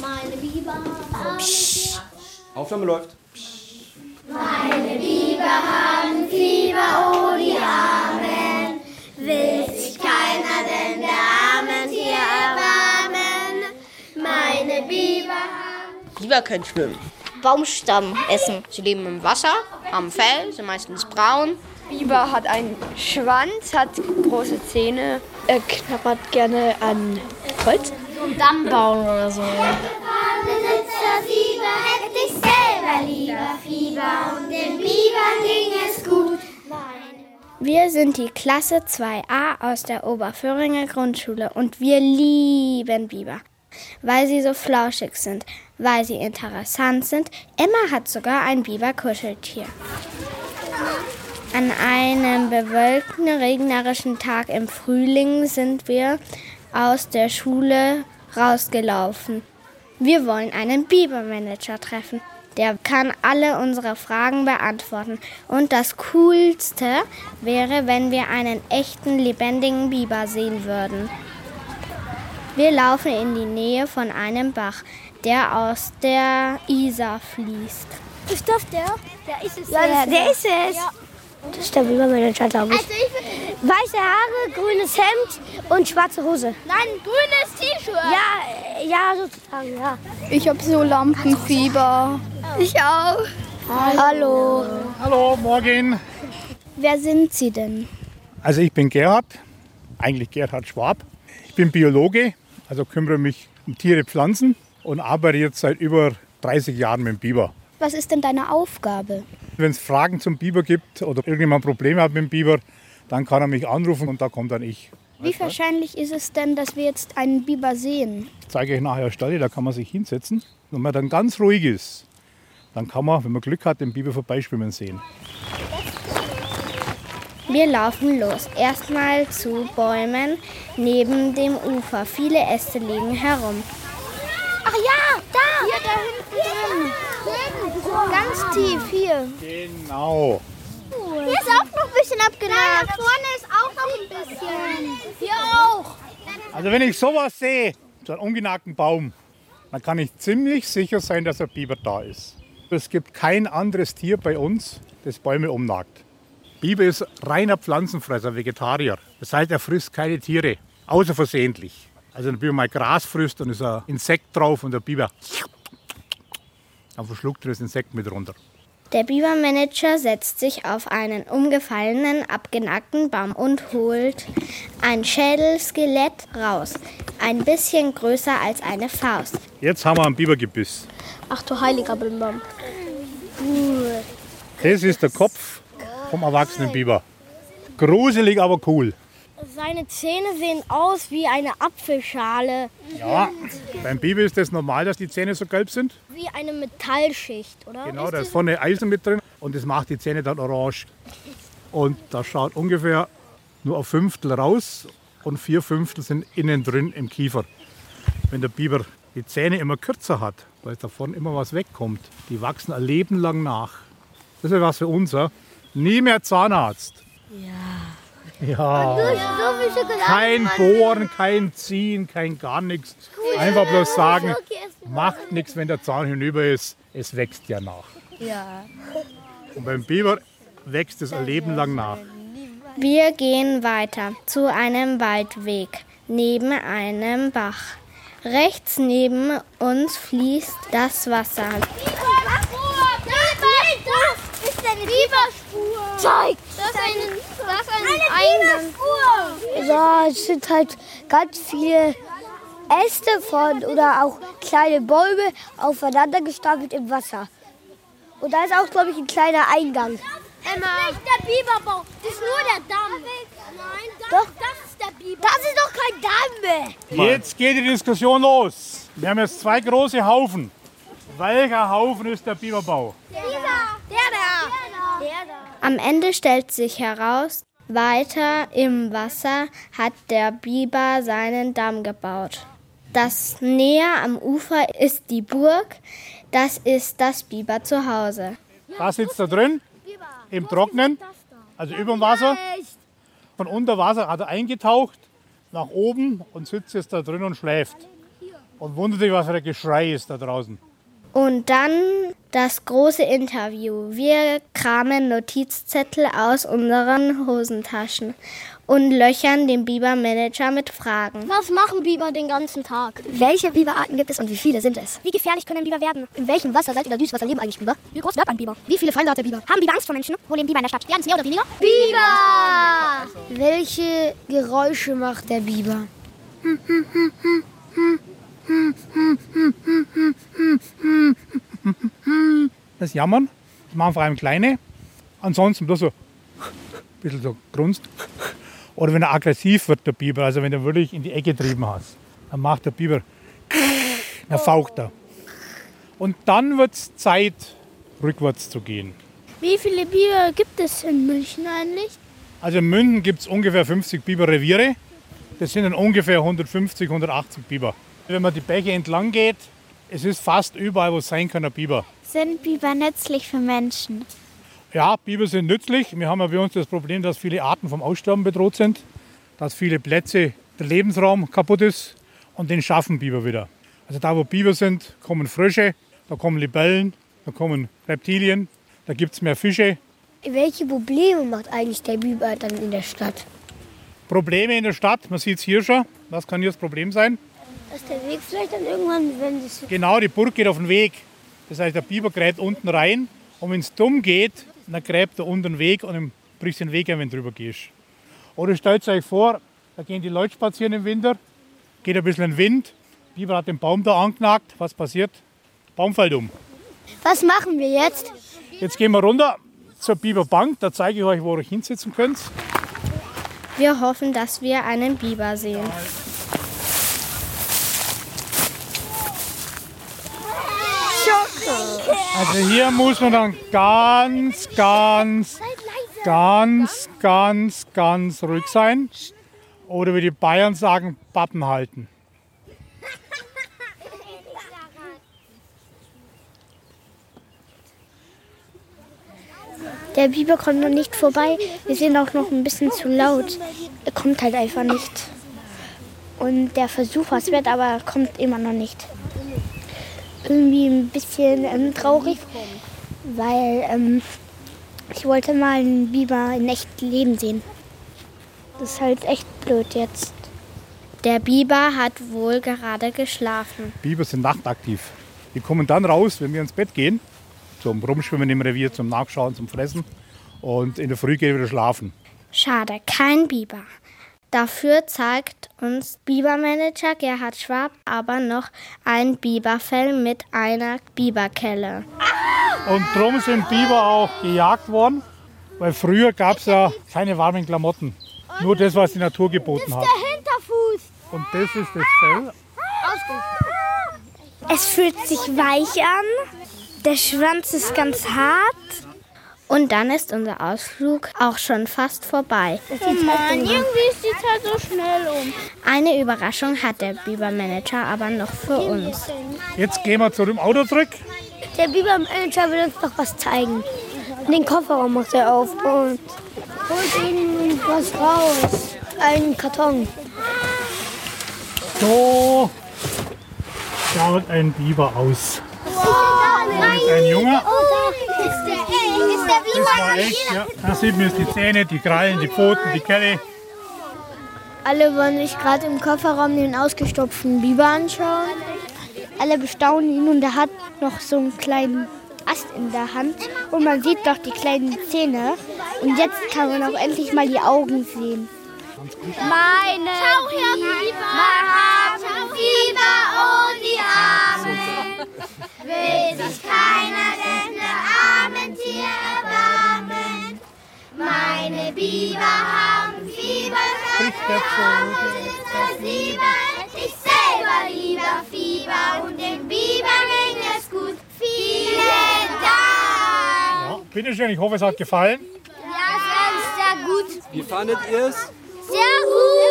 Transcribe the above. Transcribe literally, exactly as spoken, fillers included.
Meine Biber haben Psst. Aufnahme läuft. Meine Biber haben Fieber, oh die Armen. Will sich keiner denn der armen Tier erbarmen? Meine Biber haben... Biber können schwimmen. Baumstamm essen. Sie leben im Wasser, haben Fell, sind meistens braun. Biber hat einen Schwanz, hat große Zähne. Er knabbert gerne an Holz. So einen Damm bauen oder so. Besitzer Fieber hätte ich selber lieber Fieber und dem Biber ging es gut. Wir sind die Klasse zwei a aus der Oberföhringer Grundschule und wir lieben Biber, weil sie so flauschig sind, weil sie interessant sind. Emma hat sogar ein Biber-Kuscheltier. An einem bewölkten, regnerischen Tag im Frühling sind wir aus der Schule rausgelaufen. Wir wollen einen Bibermanager treffen. Der kann alle unsere Fragen beantworten. Und das Coolste wäre, wenn wir einen echten, lebendigen Biber sehen würden. Wir laufen in die Nähe von einem Bach, der aus der Isar fließt. Ist das der? Der ist es. Ja, der, der ist es. Ja. Das ist der Bibermanager, glaube ich. Also ich Weiße Haare, grünes Hemd und schwarze Hose. Nein, grünes T-Shirt. Ja, ja, sozusagen, ja. Ich habe so Lampenfieber. Ich auch. Hallo. Hallo, morgen. Wer sind Sie denn? Also ich bin Gerhard, eigentlich Gerhard Schwab. Ich bin Biologe, also kümmere mich um Tiere, Pflanzen und arbeite jetzt seit über dreißig Jahren mit dem Biber. Was ist denn deine Aufgabe? Wenn es Fragen zum Biber gibt oder irgendjemand Probleme hat mit dem Biber, dann kann er mich anrufen und da kommt dann ich. Wie wahrscheinlich ist es denn, dass wir jetzt einen Biber sehen? Ich zeige euch nachher eine Stelle, da kann man sich hinsetzen. Wenn man dann ganz ruhig ist, dann kann man, wenn man Glück hat, den Biber vorbeischwimmen sehen. Wir laufen los. Erstmal zu Bäumen neben dem Ufer. Viele Äste liegen herum. Ach ja, da. Hier, da hinten drin. Ganz tief, hier. Genau. Hier ist auch noch ein bisschen abgenagt. Da vorne ist auch noch ein bisschen. Hier auch. Also wenn ich sowas sehe, so einen ungenagten Baum, dann kann ich ziemlich sicher sein, dass ein Biber da ist. Es gibt kein anderes Tier bei uns, das Bäume umnagt. Biber ist reiner Pflanzenfresser, Vegetarier. Das heißt, er frisst keine Tiere, außer versehentlich. Also wenn der Biber mal Gras frisst, dann ist ein Insekt drauf und der Biber, dann verschluckt er das Insekt mit runter. Der Bibermanager setzt sich auf einen umgefallenen, abgenagten Baum und holt ein Schädelskelett raus. Ein bisschen größer als eine Faust. Jetzt haben wir ein Bibergebiss. Ach du heiliger Bimbam. Das ist der Kopf vom erwachsenen Biber. Gruselig, aber cool. Seine Zähne sehen aus wie eine Apfelschale. Ja, beim Biber ist das normal, dass die Zähne so gelb sind. Wie eine Metallschicht, oder? Genau, da ist vorne Eisen mit drin und das macht die Zähne dann orange. Und da schaut ungefähr nur ein Fünftel raus und vier Fünftel sind innen drin im Kiefer. Wenn der Biber die Zähne immer kürzer hat, weil davon immer was wegkommt, die wachsen ein Leben lang nach. Das ist was für uns, ja? Nie mehr Zahnarzt. Ja. Ja. Kein Bohren, kein Ziehen, kein gar nichts. Einfach bloß sagen, macht nichts, wenn der Zahn hinüber ist. Es wächst ja nach. Ja. Und beim Biber wächst es ein Leben lang nach. Wir gehen weiter zu einem Waldweg neben einem Bach. Rechts neben uns fließt das Wasser. Das ist eine Biberspur. Zeig! Das ist ein, das ist ein eine Eingang. Ja, es sind halt ganz viele Äste von oder auch kleine Bäume aufeinander gestapelt im Wasser. Und da ist auch, glaube ich, ein kleiner Eingang. Emma. Das ist nicht der Biberbau, das ist nur der Damm. Nein, das, Doch. das ist der Biber. Das ist doch kein Damm. Jetzt geht die Diskussion los. Wir haben jetzt zwei große Haufen. Welcher Haufen ist der Biberbau? Der da. Der da. Der da. Am Ende stellt sich heraus, weiter im Wasser hat der Biber seinen Damm gebaut. Das näher am Ufer ist die Burg, das ist das Biber zu Hause. Da sitzt er drin, im Trocknen, also über dem Wasser. Von unter Wasser hat er eingetaucht, nach oben und sitzt jetzt da drin und schläft. und wundert sich, was für ein Geschrei ist da draußen. Und dann das große Interview. Wir kramen Notizzettel aus unseren Hosentaschen und löchern den Bibermanager mit Fragen. Was machen Biber den ganzen Tag? Welche Biberarten gibt es und wie viele sind es? Wie gefährlich können Biber werden? In welchem Wasser, Salz- oder Süßwasser leben eigentlich Biber? Wie groß wird ein Biber? Wie viele Feinde hat der Biber? Haben Biber Angst vor Menschen? Wo leben Biber in der Stadt? Werden es mehr oder weniger? Biber! Welche Geräusche macht der Biber? Das Jammern, das machen vor allem Kleine. Ansonsten bloß so ein bisschen so grunzt. Oder wenn er aggressiv wird, der Biber, also wenn er wirklich in die Ecke getrieben hast, dann macht der Biber, dann faucht er. Und dann wird es Zeit, rückwärts zu gehen. Wie viele Biber gibt es in München eigentlich? Also in München gibt es ungefähr fünfzig Biberreviere. Das sind dann ungefähr hundertfünfzig, hundertachtzig Biber. Wenn man die Bäche entlang geht, es ist fast überall, wo es sein kann, ein Biber. Sind Biber nützlich für Menschen? Ja, Biber sind nützlich. Wir haben ja bei uns das Problem, dass viele Arten vom Aussterben bedroht sind, dass viele Plätze, der Lebensraum kaputt ist und den schaffen Biber wieder. Also da, wo Biber sind, kommen Frösche, da kommen Libellen, da kommen Reptilien, da gibt es mehr Fische. Welche Probleme macht eigentlich der Biber dann in der Stadt? Probleme in der Stadt, man sieht es hier schon. Was kann hier das Problem sein? Dass der Weg vielleicht dann irgendwann, wenn es... Genau, die Burg geht auf den Weg. Das heißt, der Biber gräbt unten rein und wenn es dumm geht, dann gräbt er unten den Weg und dann brichst du den Weg ein, wenn du drüber gehst. Oder stellt euch vor, da gehen die Leute spazieren im Winter, geht ein bisschen Wind, der Biber hat den Baum da angenagt, was passiert? Der Baum fällt um. Was machen wir jetzt? Jetzt gehen wir runter zur Biberbank, da zeige ich euch, wo ihr euch hinsetzen könnt. Wir hoffen, dass wir einen Biber sehen. Also hier muss man dann ganz, ganz, ganz, ganz, ganz ruhig sein. Oder wie die Bayern sagen, Pappen halten. Der Biber kommt noch nicht vorbei. Wir sind auch noch ein bisschen zu laut. Er kommt halt einfach nicht. Und der Versuch, was wird, aber kommt immer noch nicht. Irgendwie ein bisschen ähm, traurig, weil ähm, ich wollte mal einen Biber in echt Leben sehen. Das ist halt echt blöd jetzt. Der Biber hat wohl gerade geschlafen. Biber sind nachtaktiv. Die kommen dann raus, wenn wir ins Bett gehen, zum Rumschwimmen im Revier, zum Nachschauen, zum Fressen. Und in der Früh gehen wir wieder schlafen. Schade, kein Biber. Dafür zeigt uns Bibermanager Gerhard Schwab aber noch ein Biberfell mit einer Biberkelle. Und darum sind Biber auch gejagt worden, weil früher gab es ja keine warmen Klamotten. Nur das, was die Natur geboten hat. Der Hinterfuß. Und das ist das Fell. Es fühlt sich weich an, der Schwanz ist ganz hart und dann ist unser Ausflug auch schon fast vorbei. Oh Mann, irgendwie ist die Zeit so schnell um. Eine Überraschung hat der Bibermanager aber noch für uns. Jetzt gehen wir zu dem Auto zurück. Der Bibermanager will uns noch was zeigen. Den Kofferraum macht er auf und holt ihnen was raus. Einen Karton. So schaut ein Biber aus. Das ist ein Junge. Ist der echt? Ist der Das war echt, ja. Da sieht man jetzt die Zähne, die Krallen, die Pfoten, die Kelle. Alle wollen sich gerade im Kofferraum den ausgestopften Biber anschauen. Alle bestaunen ihn und er hat noch so einen kleinen Ast in der Hand. Und man sieht doch die kleinen Zähne. Und jetzt kann man auch endlich mal die Augen sehen. Meine Biber haben Fieber und die Arme. Will sich keiner denn der armen Tier erbarmen. Meine Biber haben Fieber, ist das lieber. Ich selber lieber Fieber und den Biber ging es gut. Vielen Dank. Ja, bitteschön, ich hoffe, es hat gefallen. Ja, sehr gut. Wie fandet ihr es? Sehr gut.